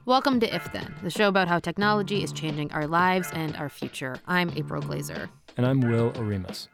Welcome to If Then, the show about how technology is changing our lives and our future. I'm April Glazer. And I'm Will Oremus.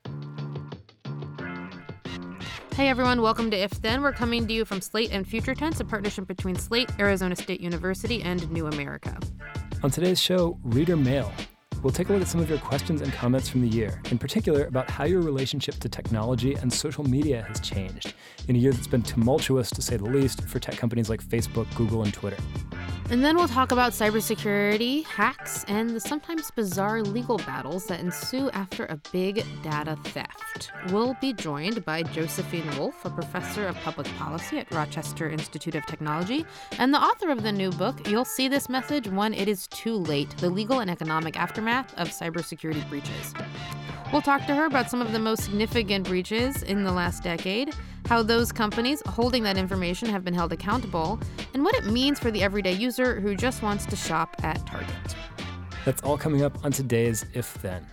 Hey everyone, welcome to If Then. We're coming to you from Slate and Future Tense, a partnership between Slate, Arizona State University, and New America. On today's show, Reader Mail. We'll take a look at some of your questions and comments from the year, in particular about how your relationship to technology and social media has changed in a year that's been tumultuous, to say the least, for tech companies like Facebook, Google, and Twitter. And then we'll talk about cybersecurity, hacks, and the sometimes bizarre legal battles that ensue after a big data theft. We'll be joined by Josephine Wolf, a professor of public policy at Rochester Institute of Technology, and the author of the new book, You'll See This Message When It Is Too Late: The Legal and Economic Aftermath of Cybersecurity Breaches. We'll talk to her about some of the most significant breaches in the last decade, how those companies holding that information have been held accountable, and what it means for the everyday user who just wants to shop at Target. That's all coming up on today's If Then.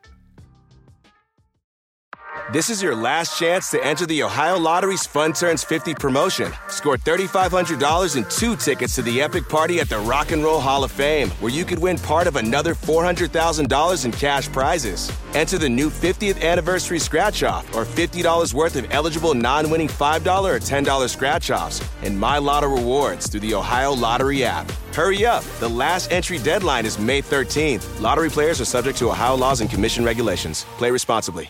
This is your last chance to enter the Ohio Lottery's Fun Turns 50 promotion. Score $3,500 and 2 tickets to the epic party at the Rock and Roll Hall of Fame, where you could win part of another $400,000 in cash prizes. Enter the new 50th anniversary scratch-off, or $50 worth of eligible non-winning $5 or $10 scratch-offs, and My Lotto rewards through the Ohio Lottery app. Hurry up. The last entry deadline is May 13th. Lottery players are subject to Ohio laws and commission regulations. Play responsibly.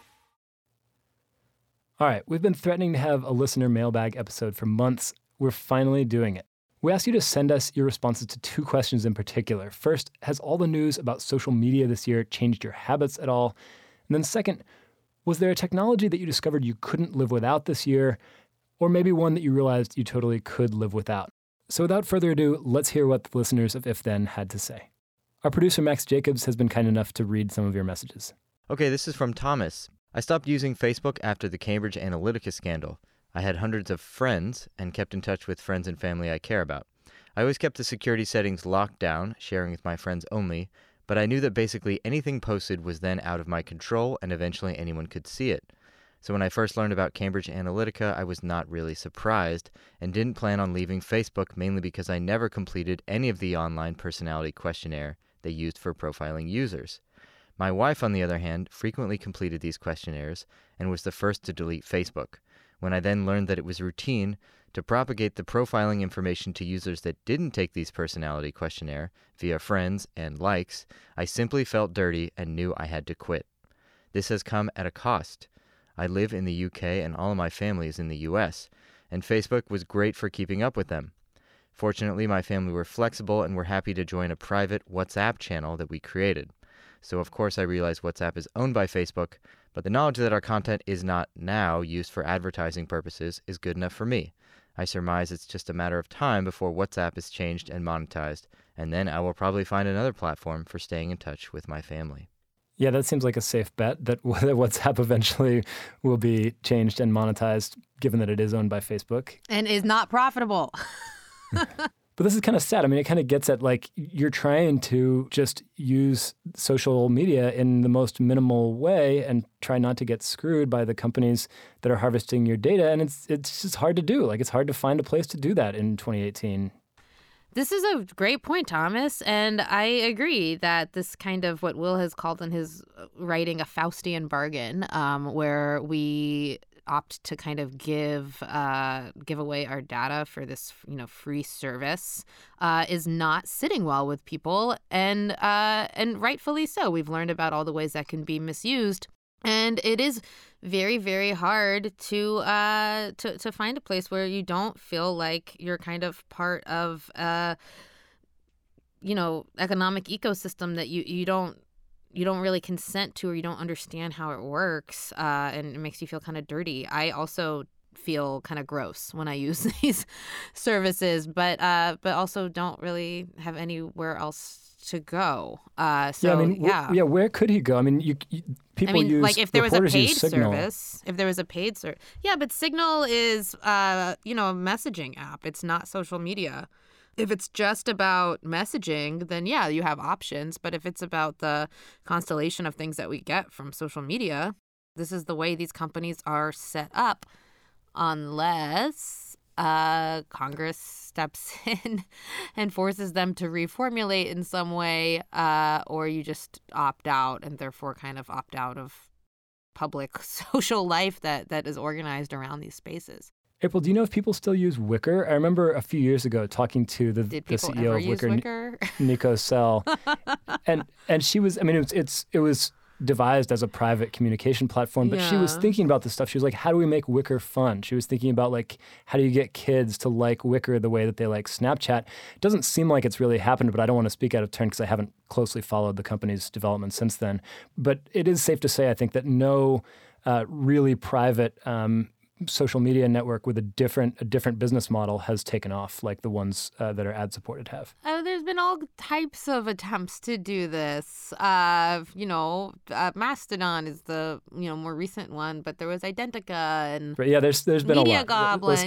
All right, we've been threatening to have a listener mailbag episode for months. We're finally doing it. We asked you to send us your responses to 2 questions in particular. First, has all the news about social media this year changed your habits at all? And then second, was there a technology that you discovered you couldn't live without this year, or maybe one that you realized you totally could live without? So without further ado, let's hear what the listeners of If Then had to say. Our producer, Max Jacobs, has been kind enough to read some of your messages. Okay, this is from Thomas. I stopped using Facebook after the Cambridge Analytica scandal. I had hundreds of friends and kept in touch with friends and family I care about. I always kept the security settings locked down, sharing with my friends only, but I knew that basically anything posted was then out of my control and eventually anyone could see it. So when I first learned about Cambridge Analytica, I was not really surprised and didn't plan on leaving Facebook, mainly because I never completed any of the online personality questionnaire they used for profiling users. My wife, on the other hand, frequently completed these questionnaires and was the first to delete Facebook. When I then learned that it was routine to propagate the profiling information to users that didn't take these personality questionnaire via friends and likes, I simply felt dirty and knew I had to quit. This has come at a cost. I live in the UK and all of my family is in the US, and Facebook was great for keeping up with them. Fortunately, my family were flexible and were happy to join a private WhatsApp channel that we created. So of course I realize WhatsApp is owned by Facebook, but the knowledge that our content is not now used for advertising purposes is good enough for me. I surmise it's just a matter of time before WhatsApp is changed and monetized, and then I will probably find another platform for staying in touch with my family. Yeah, that seems like a safe bet that WhatsApp eventually will be changed and monetized, given that it is owned by Facebook. And is not profitable. But this is kind of sad. I mean, it kind of gets at, like, you're trying to just use social media in the most minimal way and try not to get screwed by the companies that are harvesting your data. And it's just hard to do. Like, it's hard to find a place to do that in 2018. This is a great point, Thomas, and I agree that this kind of what Will has called in his writing a Faustian bargain, where we opt to kind of give away our data for this, free service, is not sitting well with people, and rightfully so. We've learned about all the ways that can be misused, and it is very, very hard to find a place where you don't feel like you're kind of part of economic ecosystem that you don't really consent to, or you don't understand how it works, and it makes you feel kind of dirty. I also feel kind of gross when I use these services, but also don't really have anywhere else to go. Where could he go? I mean, people use, like, if there was a paid Signal. service, but Signal is a messaging app. It's not social media. If it's just about messaging, then yeah, you have options. But if it's about the constellation of things that we get from social media, this is the way these companies are set up, unless Congress steps in and forces them to reformulate in some way, or you just opt out and therefore kind of opt out of public social life that is organized around these spaces. April, do you know if people still use Wickr? I remember a few years ago talking to the CEO of Wickr, Nico Sell, and she was. I mean, it was devised as a private communication platform, but she was thinking about this stuff. She was like, how do we make Wickr fun? She was thinking about like, how do you get kids to like Wickr the way that they like Snapchat? It doesn't seem like it's really happened, but I don't want to speak out of turn because I haven't closely followed the company's development since then. But it is safe to say, I think, that no really private social media network with a different business model has taken off like the ones that are ad supported have. There's been all types of attempts to do this. Mastodon is the more recent one, but there was Identica and there's been a lot. Goblin.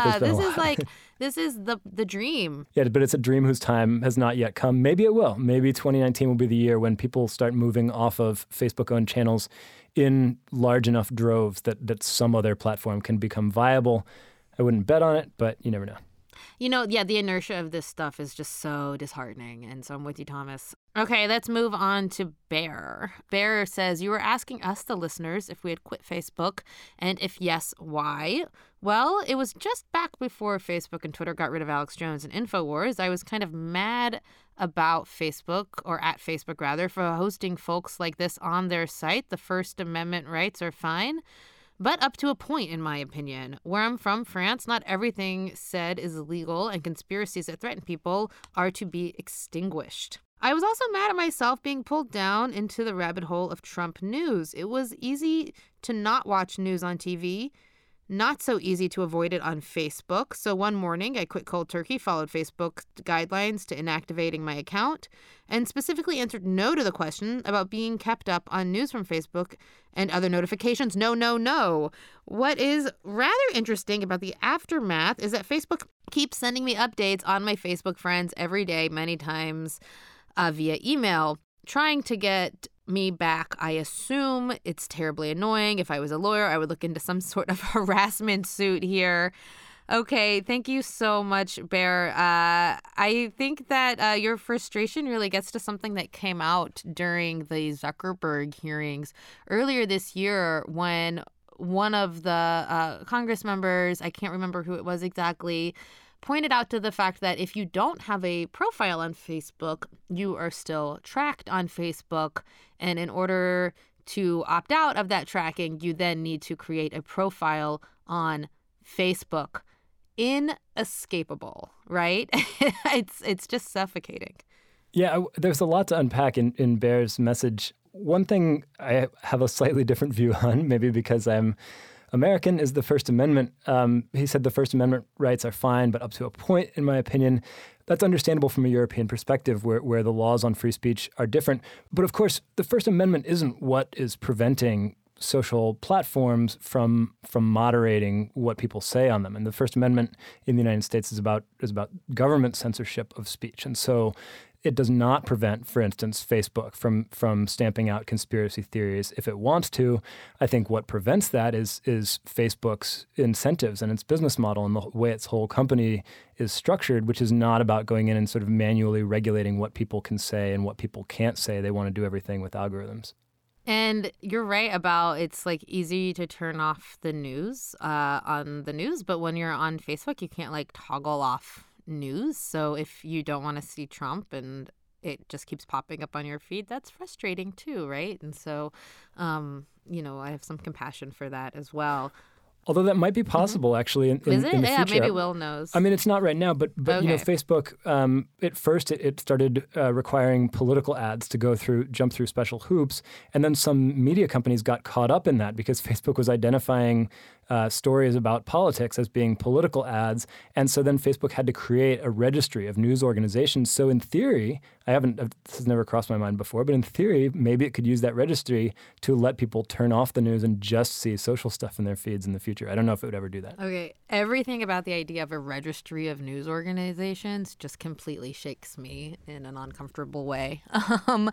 This is the dream. Yeah, but it's a dream whose time has not yet come. Maybe it will. Maybe 2019 will be the year when people start moving off of Facebook-owned channels in large enough droves that some other platform can become viable. I wouldn't bet on it, but you never know. The inertia of this stuff is just so disheartening. And so I'm with you, Thomas. Okay, let's move on to Bear. Bear says, you were asking us, the listeners, if we had quit Facebook, and if yes, why? Well, it was just back before Facebook and Twitter got rid of Alex Jones and InfoWars. I was kind of mad about Facebook, or at Facebook rather, for hosting folks like this on their site. The First Amendment rights are fine, but up to a point, in my opinion. Where I'm from, France, not everything said is illegal, and conspiracies that threaten people are to be extinguished. I was also mad at myself being pulled down into the rabbit hole of Trump news. It was easy to not watch news on TV, not so easy to avoid it on Facebook. So one morning, I quit cold turkey, followed Facebook guidelines to inactivating my account, and specifically answered no to the question about being kept up on news from Facebook and other notifications. No. What is rather interesting about the aftermath is that Facebook keeps sending me updates on my Facebook friends every day, many times via email, trying to get me back. I assume it's terribly annoying. If I was a lawyer, I would look into some sort of harassment suit here. Okay, thank you so much, Bear. I think that your frustration really gets to something that came out during the Zuckerberg hearings earlier this year when one of the Congress members, I can't remember who it was exactly, pointed out to the fact that if you don't have a profile on Facebook, you are still tracked on Facebook. And in order to opt out of that tracking, you then need to create a profile on Facebook. Inescapable, right? It's just suffocating. Yeah, there's a lot to unpack in Bear's message. One thing I have a slightly different view on, maybe because I'm American, is the First Amendment. He said the First Amendment rights are fine, but up to a point, in my opinion. That's understandable from a European perspective where the laws on free speech are different. But of course, the First Amendment isn't what is preventing social platforms from moderating what people say on them. And the First Amendment in the United States is about government censorship of speech. And so it does not prevent, for instance, Facebook from stamping out conspiracy theories if it wants to. I think what prevents that is Facebook's incentives and its business model and the way its whole company is structured, which is not about going in and sort of manually regulating what people can say and what people can't say. They want to do everything with algorithms. And you're right about it's like easy to turn off the news on the news, but when you're on Facebook, you can't like toggle off news. So if you don't want to see Trump and it just keeps popping up on your feed, that's frustrating too, right? And so, I have some compassion for that as well. Although that might be possible, actually, in the future. Yeah, maybe Will knows. I mean, it's not right now, but okay. Facebook, at first it started requiring political ads to jump through special hoops, and then some media companies got caught up in that because Facebook was identifying stories about politics as being political ads, and so then Facebook had to create a registry of news organizations. So in theory, this has never crossed my mind before, but in theory, maybe it could use that registry to let people turn off the news and just see social stuff in their feeds in the future. I don't know if it would ever do that. Okay, everything about the idea of a registry of news organizations just completely shakes me in an uncomfortable way.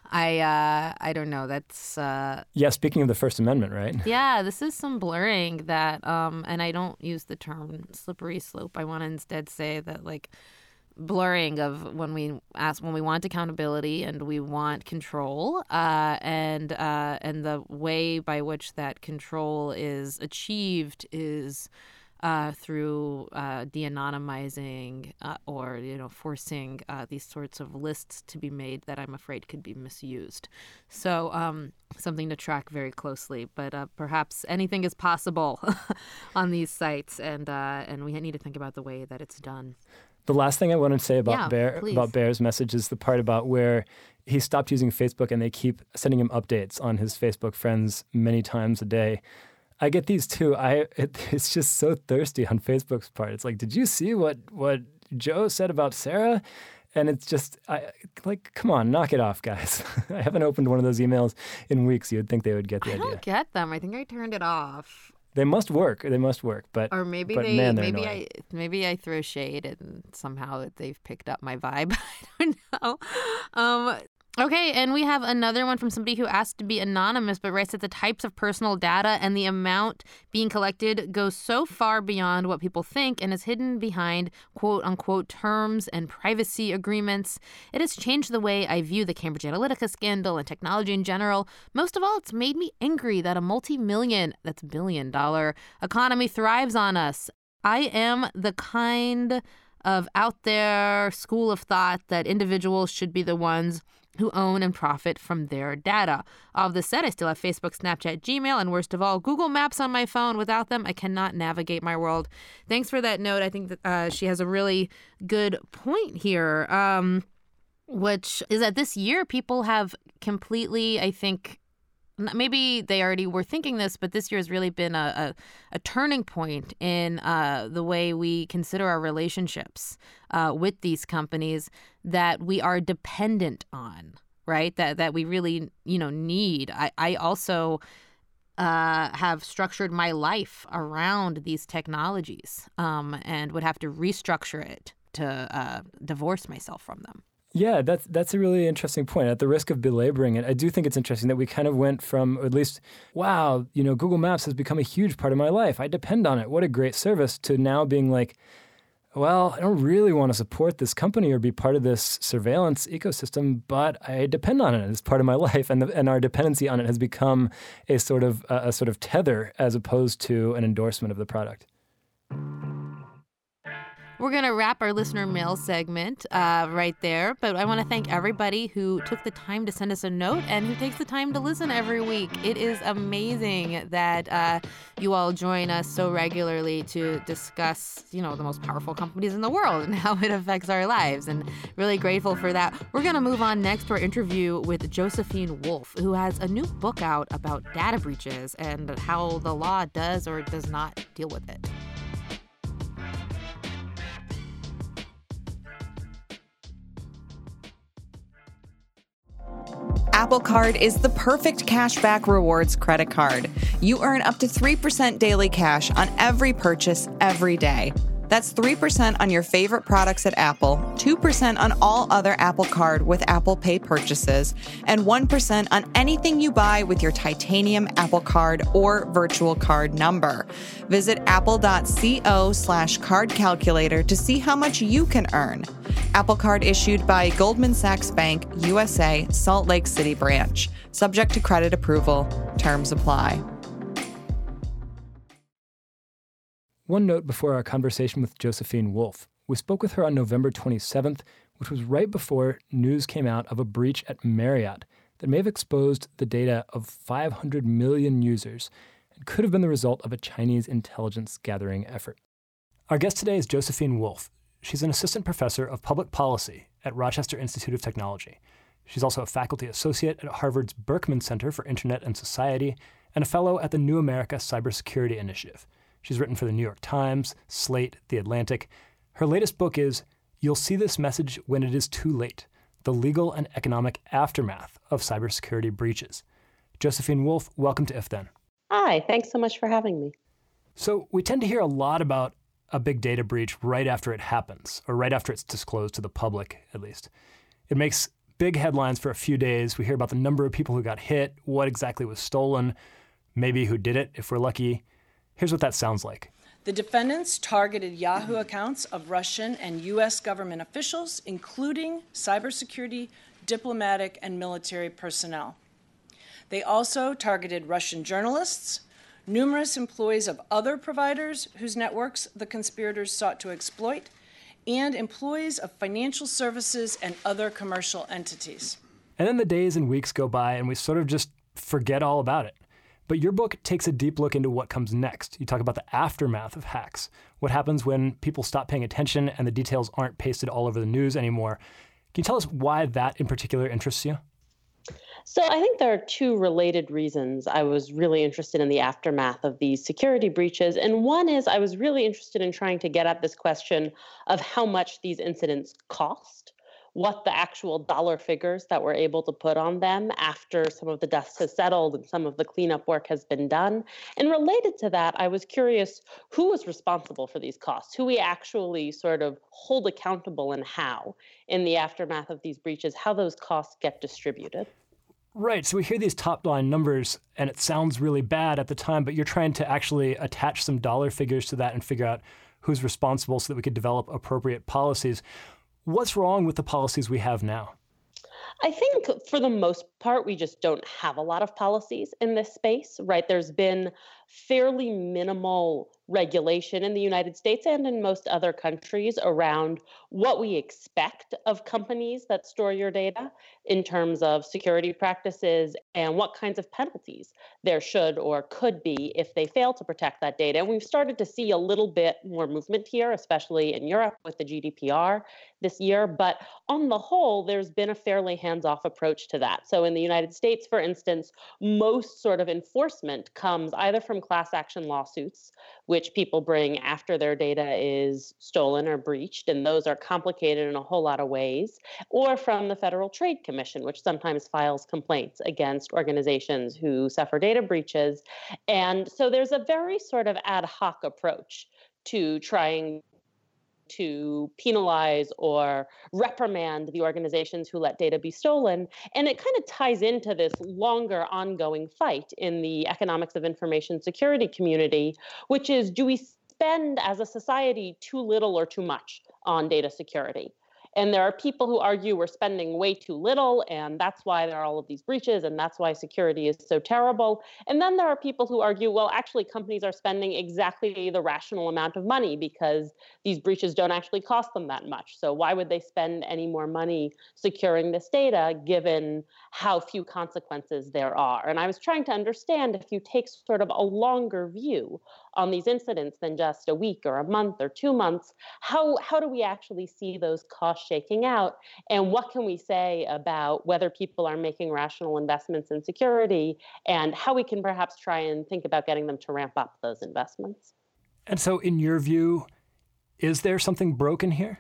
I don't know. That's Yeah, speaking of the First Amendment, right? yeah, this is some blurring that and I don't use the term slippery slope. I want to instead say that like blurring of when we want accountability and we want control, and the way by which that control is achieved is through de-anonymizing or forcing these sorts of lists to be made that I'm afraid could be misused. So something to track very closely. But perhaps anything is possible on these sites, and we need to think about the way that it's done. The last thing I want to say about please. about Bear's message is the part about where he stopped using Facebook and they keep sending him updates on his Facebook friends many times a day. I get these too. It's just so thirsty on Facebook's part. It's like, did you see what Joe said about Sarah? And it's just, come on, knock it off, guys. I haven't opened one of those emails in weeks. You'd think they would get the idea. I don't get them. I think I turned it off. They must work. But or maybe maybe I throw shade and somehow they've picked up my vibe. I don't know. Okay, and we have another one from somebody who asked to be anonymous, but writes that the types of personal data and the amount being collected goes so far beyond what people think and is hidden behind quote-unquote terms and privacy agreements. It has changed the way I view the Cambridge Analytica scandal and technology in general. Most of all, it's made me angry that a that's billion-dollar economy thrives on us. I am the kind of out there school of thought that individuals should be the ones who own and profit from their data. All of this said, I still have Facebook, Snapchat, Gmail, and worst of all, Google Maps on my phone. Without them, I cannot navigate my world. Thanks for that note. I think that she has a really good point here, which is that this year people have completely, I think, maybe they already were thinking this, but this year has really been a turning point in the way we consider our relationships with these companies that we are dependent on, right? That we really, need. I also have structured my life around these technologies and would have to restructure it to divorce myself from them. Yeah, that's a really interesting point. At the risk of belaboring it, I do think it's interesting that we kind of went from, or at least, wow, Google Maps has become a huge part of my life. I depend on it. What a great service, to now being like, well, I don't really want to support this company or be part of this surveillance ecosystem, but I depend on it as part of my life, and our dependency on it has become a sort of tether as opposed to an endorsement of the product. We're going to wrap our listener mail segment right there, but I want to thank everybody who took the time to send us a note and who takes the time to listen every week. It is amazing that you all join us so regularly to discuss, the most powerful companies in the world and how it affects our lives, and really grateful for that. We're going to move on next to our interview with Josephine Wolf, who has a new book out about data breaches and how the law does or does not deal with it. Apple Card is the perfect cashback rewards credit card. You earn up to 3% daily cash on every purchase every day. That's 3% on your favorite products at Apple, 2% on all other Apple Card with Apple Pay purchases, and 1% on anything you buy with your titanium Apple Card or virtual card number. Visit apple.co/card calculator to see how much you can earn. Apple Card issued by Goldman Sachs Bank, USA, Salt Lake City branch. Subject to credit approval. Terms apply. One note before our conversation with Josephine Wolf. We spoke with her on November 27th, which was right before news came out of a breach at Marriott that may have exposed the data of 500 million users and could have been the result of a Chinese intelligence gathering effort. Our guest today is Josephine Wolf. She's an assistant professor of public policy at Rochester Institute of Technology. She's also a faculty associate at Harvard's Berkman Center for Internet and Society and a fellow at the New America Cybersecurity Initiative. She's written for the New York Times, Slate, The Atlantic. Her latest book is You'll See This Message When It Is Too Late, The Legal and Economic Aftermath of Cybersecurity Breaches. Josephine Wolf, welcome to If Then. Hi, thanks so much for having me. So we tend to hear a lot about a big data breach right after it happens, or right after it's disclosed to the public, at least. It makes big headlines for a few days. We hear about the number of people who got hit, what exactly was stolen, maybe who did it if we're lucky. Here's what that sounds like. The defendants targeted Yahoo accounts of Russian and U.S. government officials, including cybersecurity, diplomatic, and military personnel. They also targeted Russian journalists, numerous employees of other providers whose networks the conspirators sought to exploit, and employees of financial services and other commercial entities. And then the days and weeks go by and we sort of just forget all about it. But your book takes a deep look into what comes next. You talk about the aftermath of hacks, what happens when people stop paying attention and the details aren't pasted all over the news anymore. Can you tell us why that in particular interests you? So I think there are two related reasons I was really interested in the aftermath of these security breaches. And one is I was really interested in trying to get at this question of how much these incidents cost, what the actual dollar figures that we're able to put on them after some of the dust has settled and some of the cleanup work has been done. And related to that, I was curious who was responsible for these costs, who we actually sort of hold accountable and how in the aftermath of these breaches, how those costs get distributed. Right. So we hear these top line numbers and it sounds really bad at the time, but you're trying to actually attach some dollar figures to that and figure out who's responsible so that we could develop appropriate policies. What's wrong with the policies we have now? I think for the most part, we just don't have a lot of policies in this space, right? There's been fairly minimal regulation in the United States and in most other countries around what we expect of companies that store your data in terms of security practices and what kinds of penalties there should or could be if they fail to protect that data. And we've started to see a little bit more movement here, especially in Europe with the GDPR this year. But on the whole, there's been a fairly hands-off approach to that. So in the United States, for instance, most sort of enforcement comes either from class action lawsuits, which people bring after their data is stolen or breached, and those are complicated in a whole lot of ways, or from the Federal Trade Commission, which sometimes files complaints against organizations who suffer data breaches. And so there's a very sort of ad hoc approach to trying to penalize or reprimand the organizations who let data be stolen. And it kind of ties into this longer ongoing fight in the economics of information security community, which is, do we spend as a society too little or too much on data security? And there are people who argue we're spending way too little, and that's why there are all of these breaches, and that's why security is so terrible. And then there are people who argue, well, actually, companies are spending exactly the rational amount of money because these breaches don't actually cost them that much. So why would they spend any more money securing this data given how few consequences there are? And I was trying to understand, if you take sort of a longer view on these incidents than just a week or a month or 2 months, how do we actually see those costs shaking out? And what can we say about whether people are making rational investments in security and how we can perhaps try and think about getting them to ramp up those investments? And so in your view, is there something broken here?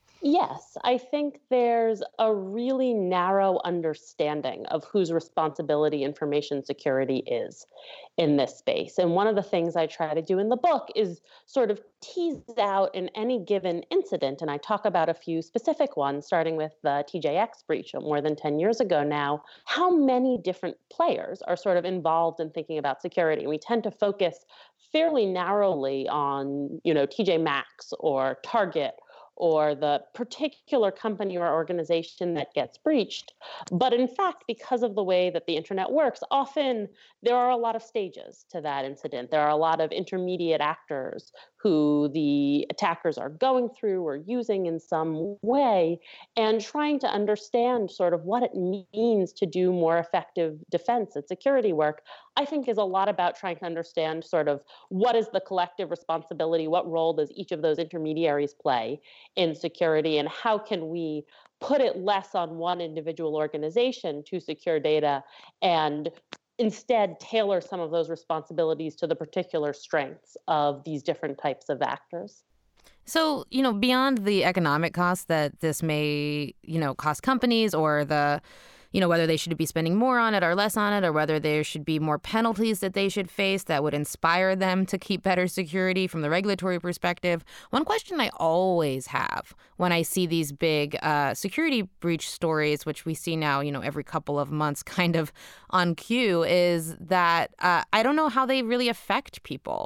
Yes, I think there's a really narrow understanding of whose responsibility information security is in this space. And one of the things I try to do in the book is sort of tease out in any given incident, and I talk about a few specific ones, starting with the TJX breach more than 10 years ago now, how many different players are sort of involved in thinking about security. And we tend to focus fairly narrowly on, TJ Maxx or Target or the particular company or organization that gets breached. But in fact, because of the way that the internet works, often there are a lot of stages to that incident. There are a lot of intermediate actors who the attackers are going through or using in some way, and trying to understand sort of what it means to do more effective defense and security work, I think is a lot about trying to understand sort of what is the collective responsibility, what role does each of those intermediaries play in security, and how can we put it less on one individual organization to secure data and instead tailor some of those responsibilities to the particular strengths of these different types of actors. So, beyond the economic costs that this may, cost companies or the, whether they should be spending more on it or less on it, or whether there should be more penalties that they should face that would inspire them to keep better security from the regulatory perspective. One question I always have when I see these big security breach stories, which we see now, every couple of months kind of on cue, is that I don't know how they really affect people.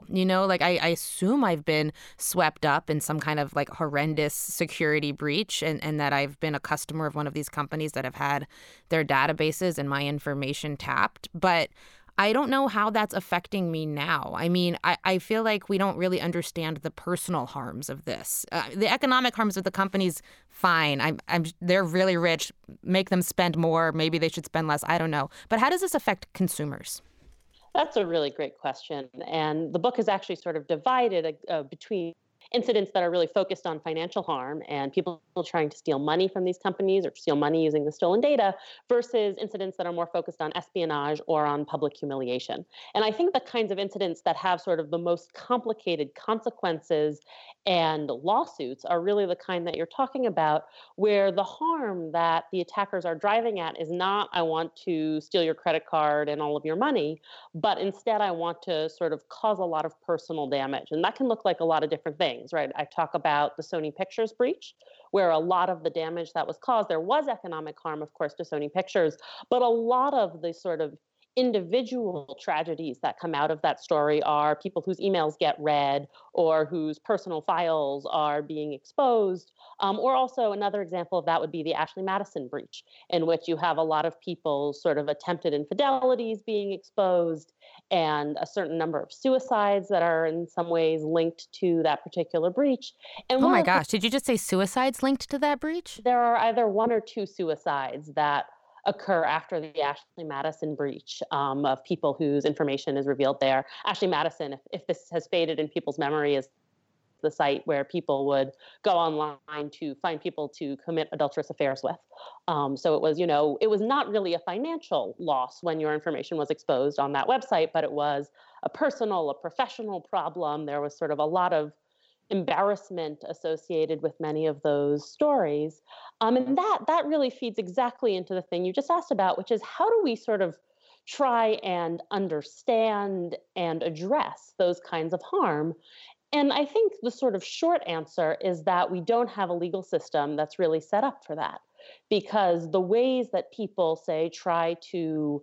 I assume I've been swept up in some kind of like horrendous security breach and that I've been a customer of one of these companies that have had their databases and my information tapped. But I don't know how that's affecting me now. I mean, I feel like we don't really understand the personal harms of this. The economic harms of the companies, fine. They're really rich. Make them spend more. Maybe they should spend less. I don't know. But how does this affect consumers? That's a really great question. And the book is actually sort of divided between incidents that are really focused on financial harm and people trying to steal money from these companies or steal money using the stolen data versus incidents that are more focused on espionage or on public humiliation. And I think the kinds of incidents that have sort of the most complicated consequences and lawsuits are really the kind that you're talking about, where the harm that the attackers are driving at is not, I want to steal your credit card and all of your money, but instead I want to sort of cause a lot of personal damage. And that can look like a lot of different things, right? I talk about the Sony Pictures breach, where a lot of the damage that was caused, there was economic harm, of course, to Sony Pictures, but a lot of the sort of individual tragedies that come out of that story are people whose emails get read or whose personal files are being exposed. Or also another example of that would be the Ashley Madison breach, in which you have a lot of people's sort of attempted infidelities being exposed and a certain number of suicides that are in some ways linked to that particular breach. And oh my gosh, did you just say suicides linked to that breach? There are either one or two suicides that occur after the Ashley Madison breach of people whose information is revealed there. Ashley Madison, if this has faded in people's memory, is the site where people would go online to find people to commit adulterous affairs with. So it was, it was not really a financial loss when your information was exposed on that website, but it was a personal, a professional problem. There was sort of a lot of embarrassment associated with many of those stories. And that really feeds exactly into the thing you just asked about, which is how do we sort of try and understand and address those kinds of harm? And I think the sort of short answer is that we don't have a legal system that's really set up for that, because the ways that people, say, try to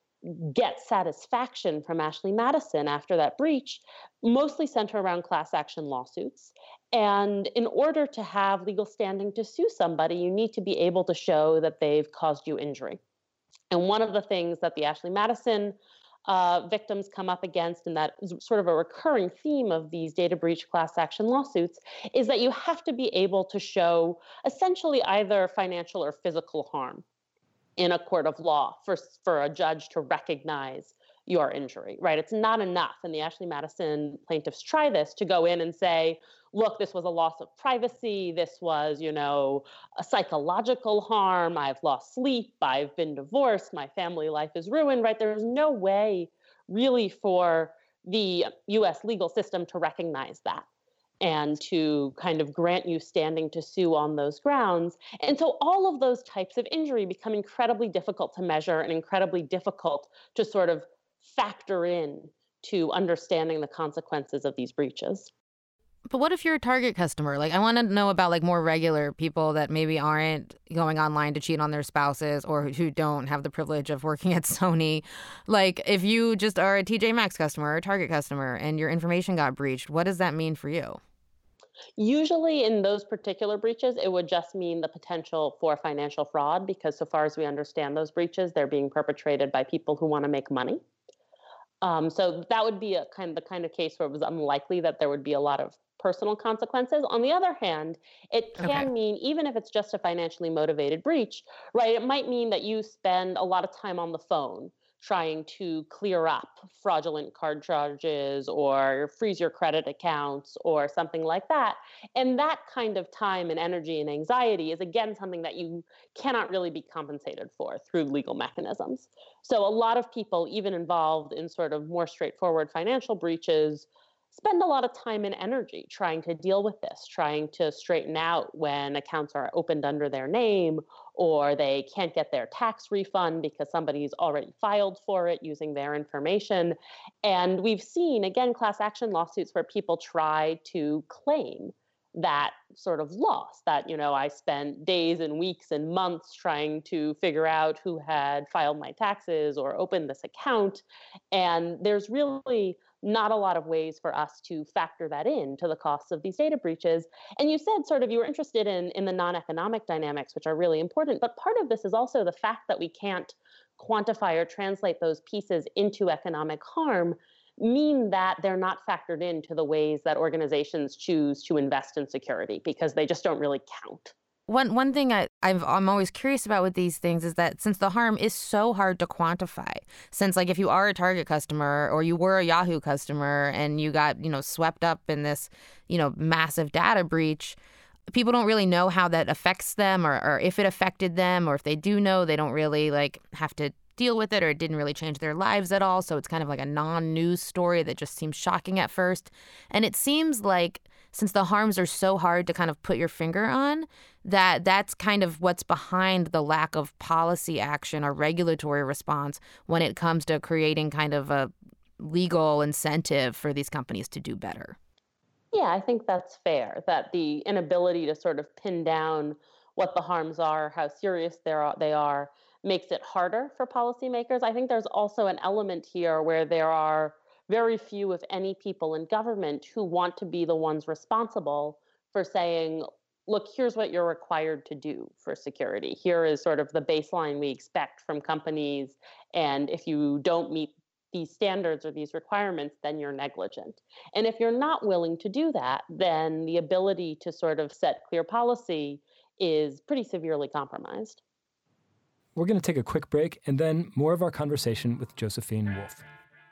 get satisfaction from Ashley Madison after that breach mostly center around class action lawsuits. And in order to have legal standing to sue somebody, you need to be able to show that they've caused you injury. And one of the things that the Ashley Madison victims come up against, and that is sort of a recurring theme of these data breach class action lawsuits, is that you have to be able to show essentially either financial or physical harm in a court of law for a judge to recognize your injury, right? It's not enough. And the Ashley Madison plaintiffs try this to go in and say, look, this was a loss of privacy. This was, a psychological harm. I've lost sleep. I've been divorced. My family life is ruined, right? There's no way really for the U.S. legal system to recognize that and to kind of grant you standing to sue on those grounds. And so all of those types of injury become incredibly difficult to measure and incredibly difficult to sort of factor in to understanding the consequences of these breaches. But what if you're a Target customer? I want to know about more regular people that maybe aren't going online to cheat on their spouses or who don't have the privilege of working at Sony. If you just are a TJ Maxx customer or a Target customer and your information got breached, what does that mean for you? Usually in those particular breaches, it would just mean the potential for financial fraud, because so far as we understand those breaches, they're being perpetrated by people who want to make money. So that would be the kind of case where it was unlikely that there would be a lot of personal consequences. On the other hand, it can mean, even if it's just a financially motivated breach, right, it might mean that you spend a lot of time on the phone trying to clear up fraudulent card charges or freeze your credit accounts or something like that. And that kind of time and energy and anxiety is, again, something that you cannot really be compensated for through legal mechanisms. So a lot of people, even involved in sort of more straightforward financial breaches, spend a lot of time and energy trying to deal with this, trying to straighten out when accounts are opened under their name or they can't get their tax refund because somebody's already filed for it using their information. And we've seen, again, class action lawsuits where people try to claim that sort of loss that, I spent days and weeks and months trying to figure out who had filed my taxes or opened this account. And there's really not a lot of ways for us to factor that in to the costs of these data breaches. And you said sort of you were interested in the non-economic dynamics, which are really important. But part of this is also the fact that we can't quantify or translate those pieces into economic harm mean that they're not factored into the ways that organizations choose to invest in security because they just don't really count. One thing I'm always curious about with these things is that since the harm is so hard to quantify, since like if you are a Target customer or you were a Yahoo customer and you got, swept up in this, massive data breach, people don't really know how that affects them or if it affected them, or if they do know, they don't really have to deal with it, or it didn't really change their lives at all. So it's kind of like a non-news story that just seems shocking at first. And it seems like since the harms are so hard to kind of put your finger on, that's kind of what's behind the lack of policy action or regulatory response when it comes to creating kind of a legal incentive for these companies to do better. Yeah, I think that's fair, that the inability to sort of pin down what the harms are, how serious they are, makes it harder for policymakers. I think there's also an element here where there are very few, if any, people in government who want to be the ones responsible for saying, look, here's what you're required to do for security. Here is sort of the baseline we expect from companies. And if you don't meet these standards or these requirements, then you're negligent. And if you're not willing to do that, then the ability to sort of set clear policy is pretty severely compromised. We're going to take a quick break and then more of our conversation with Josephine Wolf.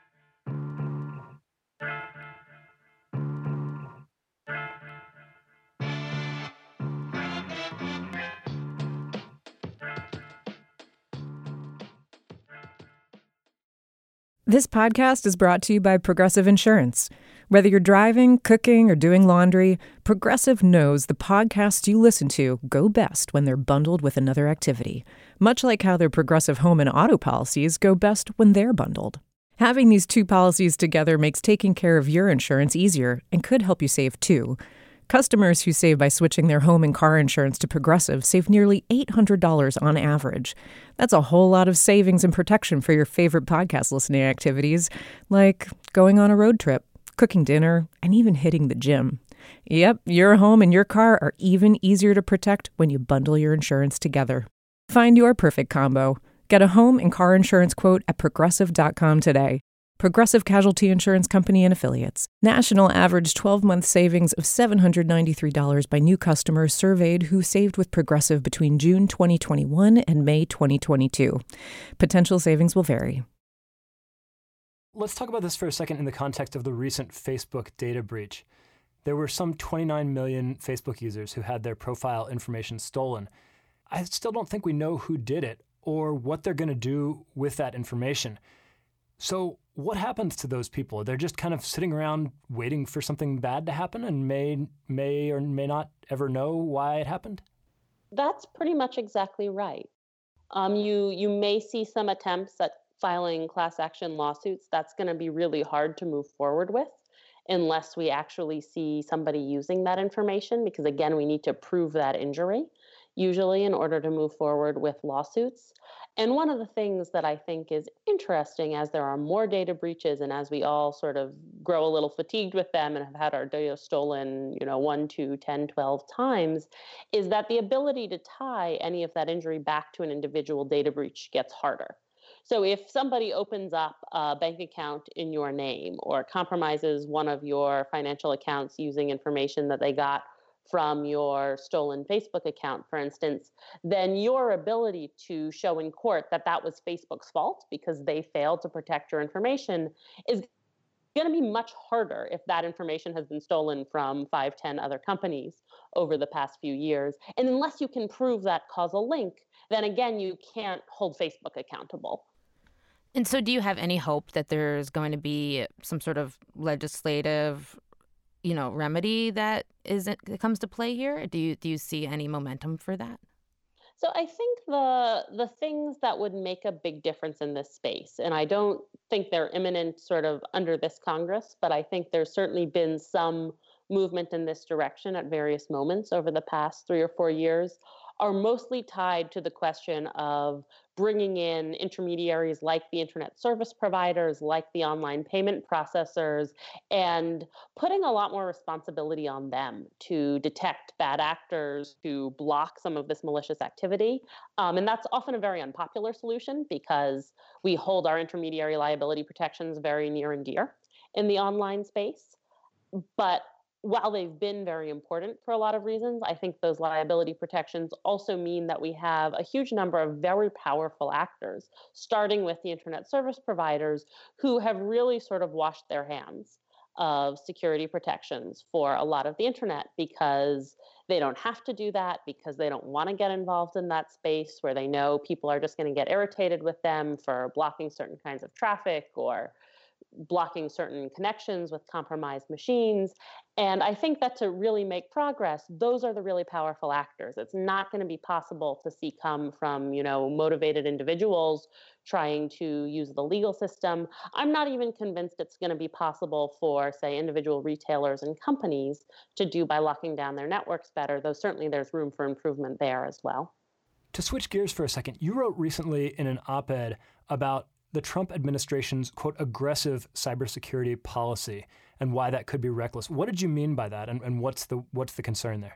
This podcast is brought to you by Progressive Insurance. Whether you're driving, cooking, or doing laundry, Progressive knows the podcasts you listen to go best when they're bundled with another activity, much like how their Progressive home and auto policies go best when they're bundled. Having these two policies together makes taking care of your insurance easier and could help you save too. Customers who save by switching their home and car insurance to Progressive save nearly $800 on average. That's a whole lot of savings and protection for your favorite podcast listening activities, like going on a road trip, cooking dinner, and even hitting the gym. Yep, your home and your car are even easier to protect when you bundle your insurance together. Find your perfect combo. Get a home and car insurance quote at Progressive.com today. Progressive Casualty Insurance Company and Affiliates. National average 12-month savings of $793 by new customers surveyed who saved with Progressive between June 2021 and May 2022. Potential savings will vary. Let's talk about this for a second in the context of the recent Facebook data breach. There were some 29 million Facebook users who had their profile information stolen. I still don't think we know who did it or what they're going to do with that information. So what happens to those people? They're just kind of sitting around waiting for something bad to happen and may or may not ever know why it happened? That's pretty much exactly right. You may see some attempts at filing class action lawsuits. That's going to be really hard to move forward with unless we actually see somebody using that information, because again, we need to prove that injury, usually in order to move forward with lawsuits. And one of the things that I think is interesting as there are more data breaches and as we all sort of grow a little fatigued with them and have had our data stolen, 1, 2, 10, 12 times, is that the ability to tie any of that injury back to an individual data breach gets harder. So if somebody opens up a bank account in your name or compromises one of your financial accounts using information that they got from your stolen Facebook account, for instance, then your ability to show in court that that was Facebook's fault because they failed to protect your information is going to be much harder if that information has been stolen from 5, 10 other companies over the past few years. And unless you can prove that causal link, then again, you can't hold Facebook accountable. And so do you have any hope that there's going to be some sort of legislative, remedy that comes to play here? Do you see any momentum for that? So I think the things that would make a big difference in this space, and I don't think they're imminent sort of under this Congress, but I think there's certainly been some movement in this direction at various moments over the past 3 or 4 years, are mostly tied to the question of bringing in intermediaries like the internet service providers, like the online payment processors, and putting a lot more responsibility on them to detect bad actors, to block some of this malicious activity. And that's often a very unpopular solution because we hold our intermediary liability protections very near and dear in the online space. But while they've been very important for a lot of reasons, I think those liability protections also mean that we have a huge number of very powerful actors, starting with the internet service providers, who have really sort of washed their hands of security protections for a lot of the internet because they don't have to do that, because they don't want to get involved in that space where they know people are just going to get irritated with them for blocking certain kinds of traffic or blocking certain connections with compromised machines. And I think that to really make progress, those are the really powerful actors. It's not going to be possible to see come from, motivated individuals trying to use the legal system. I'm not even convinced it's going to be possible for, say, individual retailers and companies to do by locking down their networks better, though certainly there's room for improvement there as well. To switch gears for a second, you wrote recently in an op-ed about the Trump administration's, quote, aggressive cybersecurity policy and why that could be reckless. What did you mean by that, and what's the concern there?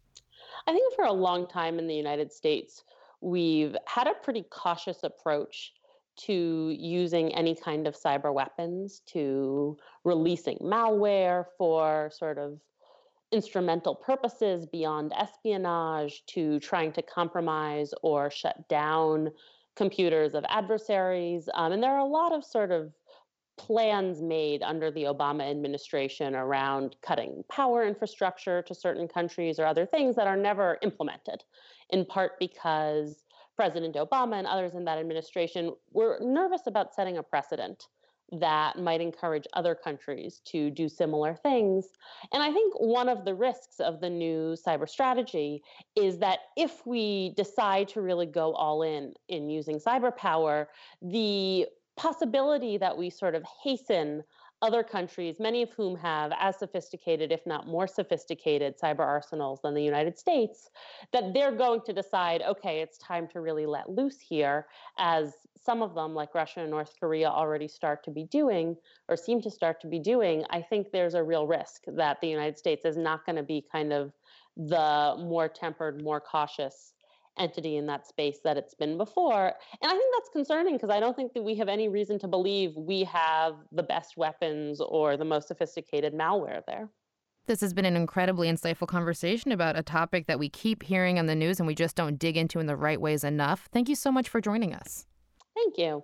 I think for a long time in the United States, we've had a pretty cautious approach to using any kind of cyber weapons, to releasing malware for sort of instrumental purposes beyond espionage, to trying to compromise or shut down computers of adversaries. And there are a lot of sort of plans made under the Obama administration around cutting power infrastructure to certain countries or other things that are never implemented, in part because President Obama and others in that administration were nervous about setting a precedent that might encourage other countries to do similar things. And I think one of the risks of the new cyber strategy is that if we decide to really go all in using cyber power, the possibility that we sort of hasten other countries, many of whom have as sophisticated, if not more sophisticated, cyber arsenals than the United States, that they're going to decide, okay, it's time to really let loose here, as some of them, like Russia and North Korea, already start to be doing, or seem to start to be doing. I think there's a real risk that the United States is not going to be kind of the more tempered, more cautious entity in that space that it's been before. And I think that's concerning because I don't think that we have any reason to believe we have the best weapons or the most sophisticated malware there. This has been an incredibly insightful conversation about a topic that we keep hearing on the news and we just don't dig into in the right ways enough. Thank you so much for joining us. Thank you.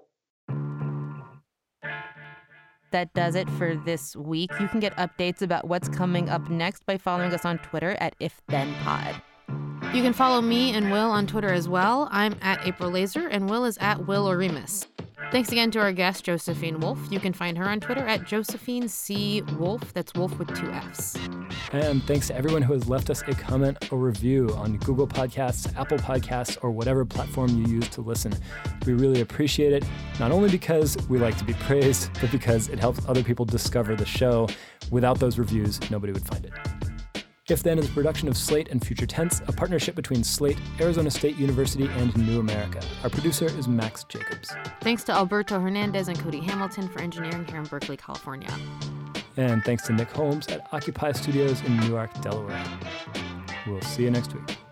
That does it for this week. You can get updates about what's coming up next by following us on Twitter at IfThenPod. You can follow me and Will on Twitter as well. I'm at April Laser, and Will is at Will Oremus. Thanks again to our guest, Josephine Wolf. You can find her on Twitter at Josephine C. Wolf. That's Wolf with 2 Fs. And thanks to everyone who has left us a comment or review on Google Podcasts, Apple Podcasts, or whatever platform you use to listen. We really appreciate it, not only because we like to be praised, but because it helps other people discover the show. Without those reviews, nobody would find it. If Then is a production of Slate and Future Tense, a partnership between Slate, Arizona State University, and New America. Our producer is Max Jacobs. Thanks to Alberto Hernandez and Cody Hamilton for engineering here in Berkeley, California. And thanks to Nick Holmes at Occupy Studios in Newark, Delaware. We'll see you next week.